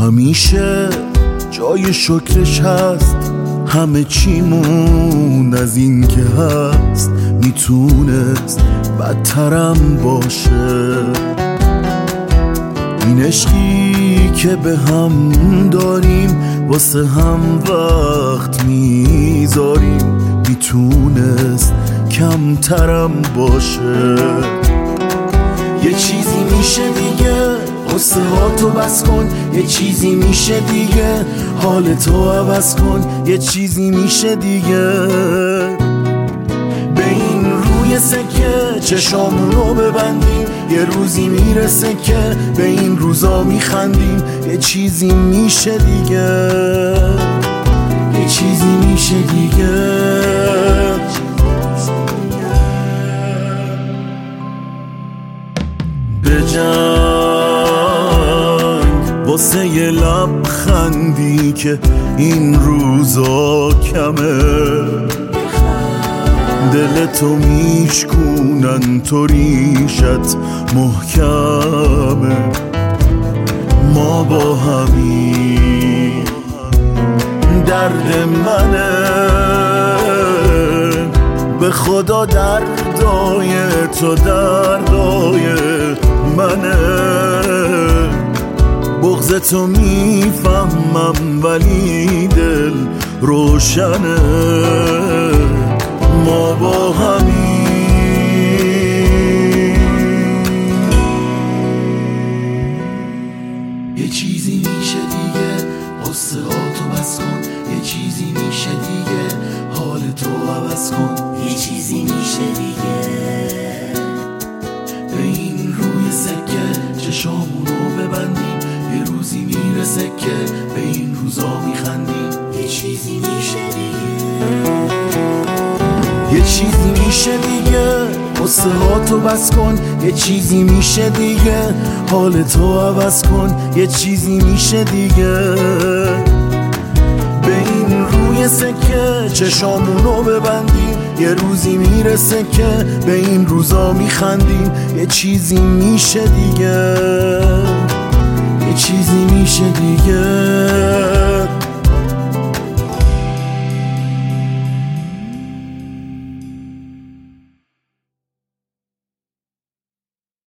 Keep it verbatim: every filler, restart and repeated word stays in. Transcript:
همیشه جای شکرش هست، همه چیمون از این که هست میتونست بدترم باشه. این عشقی که به هم داریم واسه هم وقت میذاریم میتونست کمترم باشه. یه چیزی میشه دیگه قصه ها تو بس کن، یه چیزی میشه دیگه حال تو عوض کن، یه چیزی میشه دیگه به این روی سکه چشامون رو ببندیم، یه روزی میرسه که به این روزا میخندیم، یه چیزی میشه دیگه، یه چیزی میشه دیگه. بجنگ واسه یه لبخندی که این روزا کمه، دلتو میشکونن تو ریشت محکمه. ما با همین درد منه، به خدا دردای تو دردای منه. بغض تو میفهمم ولی دل روشنه. ما با همین یه چیزی میشه دیگه قصه ها تو بس کن، یه چیزی میشه دیگه حال تو عوض کن، یه چیزی میشه دیگه به این روی سکه چشامون رو ببندیم، یه روزی میرسه که به این روزا میخندیم، یه چیزی میشه دیگه یه چیزی میشه دیگه قصه ها تو بس کن، یه چیزی میشه دیگه حال تو عوض کن، یه چیزی میشه دیگه به این روی سکه چشامون رو ببندیم، یه روزی میرسه که به این روزا میخندیم، یه چیزی میشه دیگه، یه چیزی میشه دیگه.